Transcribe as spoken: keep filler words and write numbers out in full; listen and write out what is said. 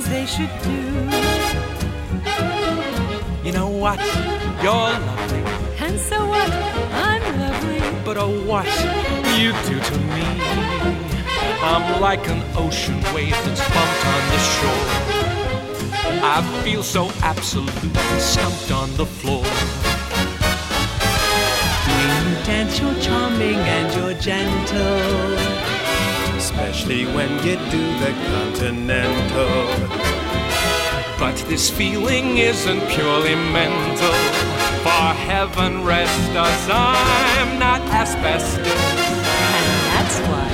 they should do. You know what? You're lovely. And so what? I'm lovely. But oh, what you do to me. I'm like an ocean wave that's bumped on the shore. I feel so absolutely stumped on the floor. When you dance, you're charming and you're gentle, especially when you do the continental. But this feeling isn't purely mental. For heaven rest us, I'm not asbestos. and that's why